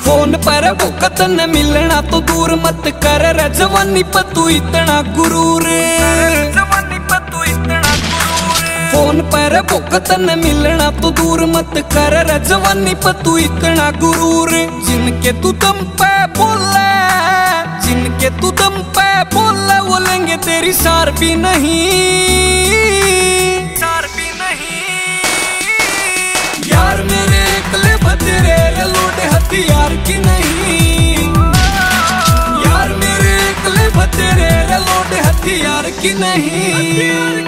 Phone पर भुकत न मिलना तो दूर मत कर रे जवानी पर तू इतना गुरूर। फोन पर भुकत न मिलना तो दूर मत कर रे जवानी पर तू इतना गुरूर। जिनके तू दम पे बोले, जिनके तू दम पे बोले वो लेंगे तेरी सार भी नहीं, सार भी नहीं। यार मेरे एकले बतेरे लोटे हथियार की नहीं, यार मेरे एकले बतेरे लोटे हथियार की नहीं।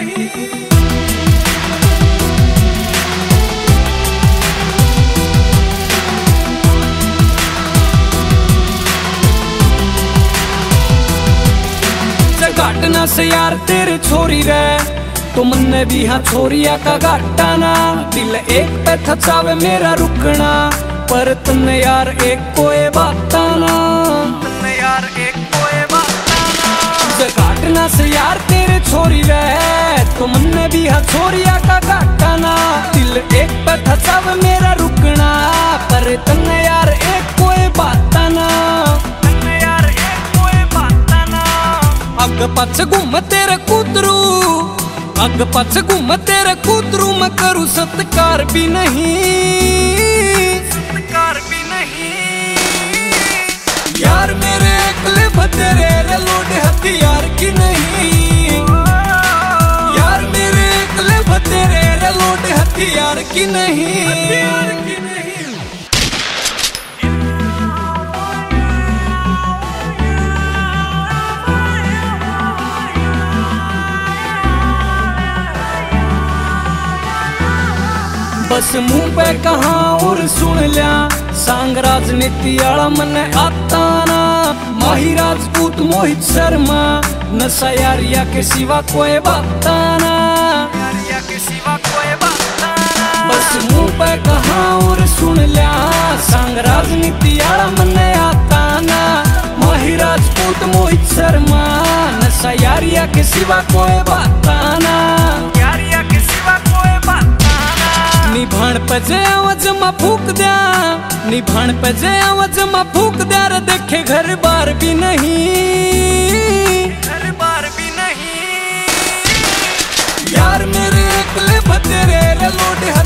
घाटना से यार तेरे छोरी रे तो मन भी हाँ छोरिया का घाटाना। दिल एक पे थचावे मेरा रुकना पर तन्ने यार एक कोई बाताना, तन्ने यार एक कोई बाताना। घाटना से यार तेरे छोरी रे तो मन भी हाँ छोरिया का घाटाना। दिल एक पे थचावे मेरा रुकना पर तन्ने यार एक कोई बाताना, तन्ने यार एक कोई बाताना। अग पछ घूम तेरे कूतरू, अग पछ घूम तेरे कूतरू मैं करूँ सत्कार भी नहीं, सत्कार भी नहीं। यार मेरे एकले बतेरे लोटे हथियार की नहीं, यार मेरे एकले बतेरे लोटे हथियार की नहीं, हथियार की नहीं। बस मुंह पे कहा और सुन लिया सांग राजनीति आला मन आता ना। माही राजपूत मोहित शर्मा नशा यारिया के सिवा कोई बाता ना, यारिया के सिवा कोई बाता ना। बस मुंह पे कहा और सुन लिया सांग राजनीति आला मन आता ना। माही राजपूत मोहित शर्मा नशा यारिया के सिवा कोई बाता ना, यारिया के सिवा कोई बाता। निभाण पे जे आवाज मा फूक दिया, निभाण पे जे आवाज मा फूक दिया रे देखे घर बार भी नहीं, घर बार भी नहीं। यार मेरे एकले बतेरे लोटे